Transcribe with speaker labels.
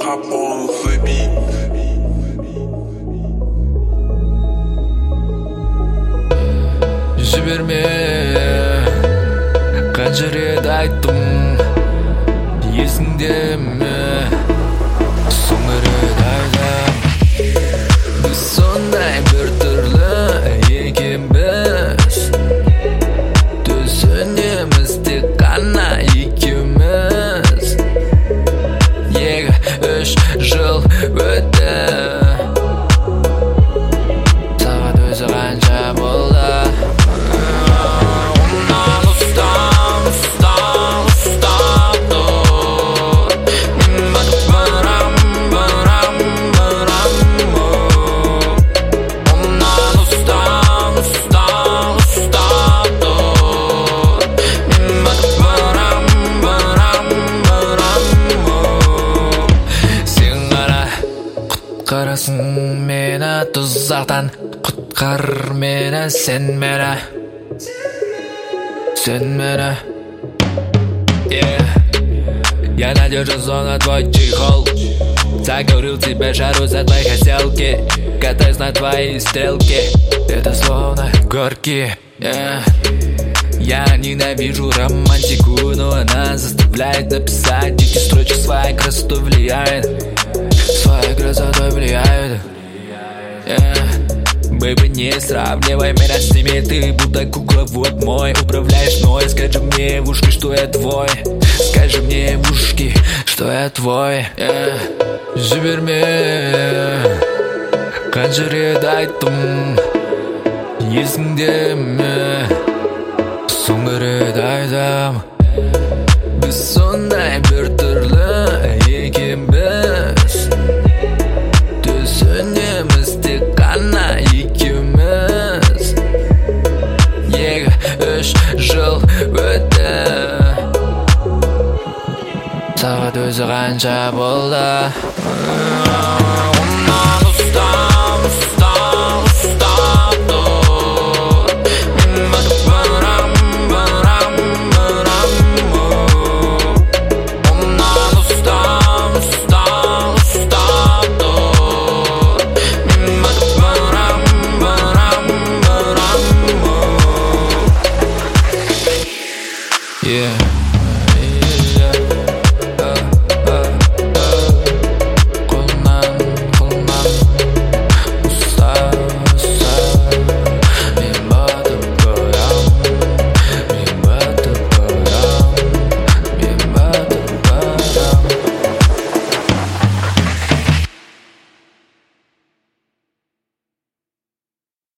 Speaker 1: hop on the beat.
Speaker 2: Жіберме қанша рет айттым, есіңде ме? Соңғы рет айтам, біз сондай бір түрлі екенбіз. Түсінеміз тек қана екеуміз. 2-3 жыл өтті, сағат өзі қанша болды? Құтқарасың мені тұзақтан, құтқар мені сен мені. Я надержу на твой чехол, заговорил тебе жару за твои хотелки, катаюсь на твои стрелки, это словно горки. Я ненавижу романтику, но она заставляет написать дикие строчки. Своей красотой влияет, своей красотой влияет. Бэйби, не сравнивай меня с ними, ты будто кукловод мой. Управляешь мной, скажи мне в ушки, что я твой. Скажи мне в ушки, что я твой. Жіберме қанша рет айттым, есіңде ме? Соңғы рет айтам, біз сондай бір түрлі екенбіз. Түсінеміз тек қана екеуміз. 2-3 жыл өтті, сағат өзі қанша болды? Yeah.